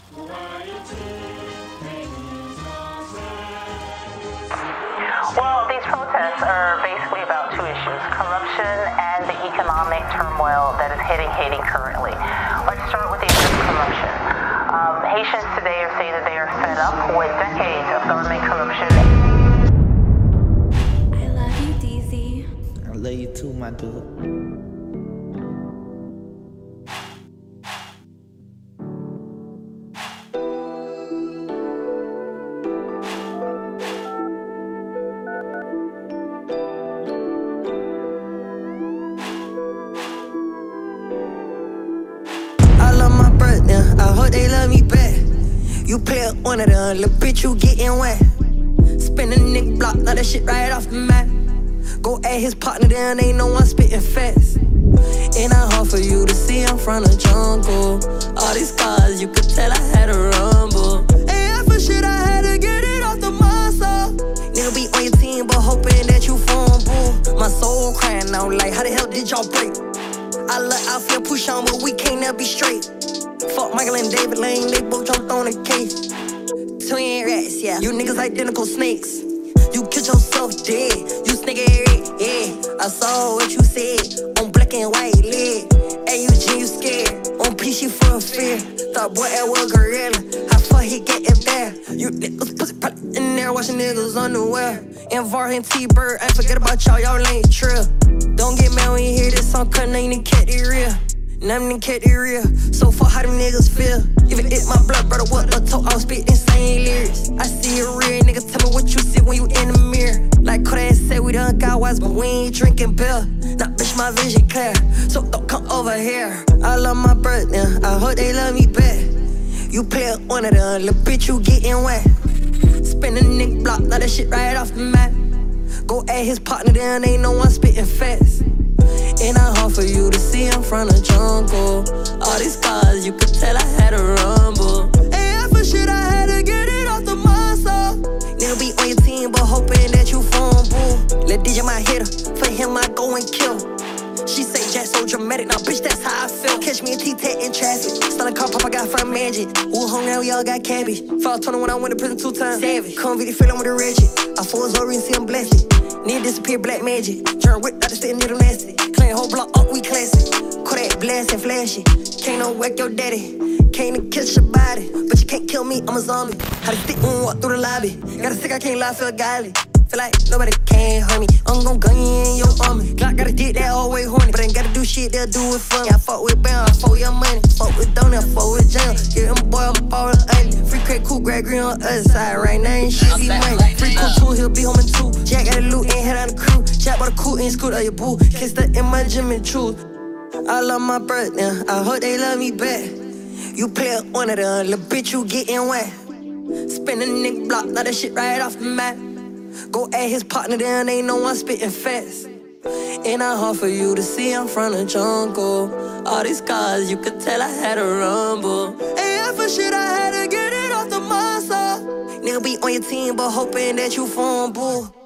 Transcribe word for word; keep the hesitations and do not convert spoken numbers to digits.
Well, these protests are basically about two issues, corruption and the economic turmoil that is hitting Haiti currently. Let's start with the issue of corruption. Um, Haitians today are saying that they are fed up with decades of government corruption. I love you, D Z. I love you too, my dude. I love my brother, I hope they love me back. You play up one of them, little bitch, you getting wet. Spin a nigga block, now that shit right off the map. Go at his partner, then ain't no one spitting fast. And I hard for you to see I'm from the jungle. All these scars, you could tell I had a rumble. And for shit, I had to get it off the muscle. Nigga be on your team, but hoping that you fumble. My soul crying out like, how the hell did y'all break? I let Alfie push on, but we can't never be straight. Fuck Michael and David Lane, they both jumped on the case. Twin rats, yeah, you niggas identical snakes. You killed yourself dead, you snake ass, yeah. I saw what you said on black and white leg. Hey, Eugene, you scared, on P, she full of fear. Thought boy, that was gorilla, how far he get it there? You niggas pussy probably in there watching niggas underwear. And Var and T-Bird, I forget about y'all, y'all ain't trill. Don't get mad when you hear this song, cause ain't even kept it real. Nothing to kept it real. So far, how them niggas feel? If it hit my blood, brother, what the talk? I'll spit insane lyrics. I see a real nigga, tell me what you see when you in the mirror. Like Kodak said, we done got wise, but we ain't drinking beer. Now, bitch, my vision clear, so don't come over here. I love my brother, I hope they love me back. You play up one of them, little bitch, you getting wet. Spin a nigga block, now that shit right off the map. Go at his partner, then ain't no one spitting fast. And I hard for you to see I'm from the jungle. All these scars, you could tell I had a rumble. And for shit, I had to get it off the muscle. Nigga be on your team, but hoping that you fumble. Let D J my hitter, for him I go and kill. She say Jack so dramatic, now bitch, that's how I feel. Catch me in T-Tech in traffic. Starting car pop, I got front magic. Ooh, home now, we all got cabbage. Fall twenty when I went to prison two times. Savage, come video feeling with a wretched. I force over and see I'm blessed. Need disappear black magic. Turn whip out the state needle nasty. Clean whole block up, we classy. Kodak blast and flashy. Can't no whack your daddy. Can't to kill your body. But you can't kill me, I'm a zombie. How to stick when we walk through the lobby. Got a stick, I can't lie, feel godly. Feel like nobody can hurt me. I'm gon' gun you in your army. Glock gotta get that all way horny. But ain't gotta do shit, they'll do it for me. I fuck with Bam, I fuck with your money. Fuck with Donut, fuck with Jail. Get them boy, I'm ball ugly. Free crack, cool, grad green on the other side. Right now ain't shit, be money. Free cool two, he'll be home in two. Jack got a loot, ain't head on the crew. Jack bought a cool, ain't scoot out your boo. Kissed her in my gym and truth. I love my brother, I hope they love me back. You play up one of them, little bitch, you getting wet. Spin a nigga block, now that shit right off the map. Go at his partner, then ain't no one spitting fast. And I hard for you to see I'm from the jungle. All these scars, you could tell I had a rumble. And for shit, I had to get it off the muscle. Nigga be on your team, but hoping that you fumble.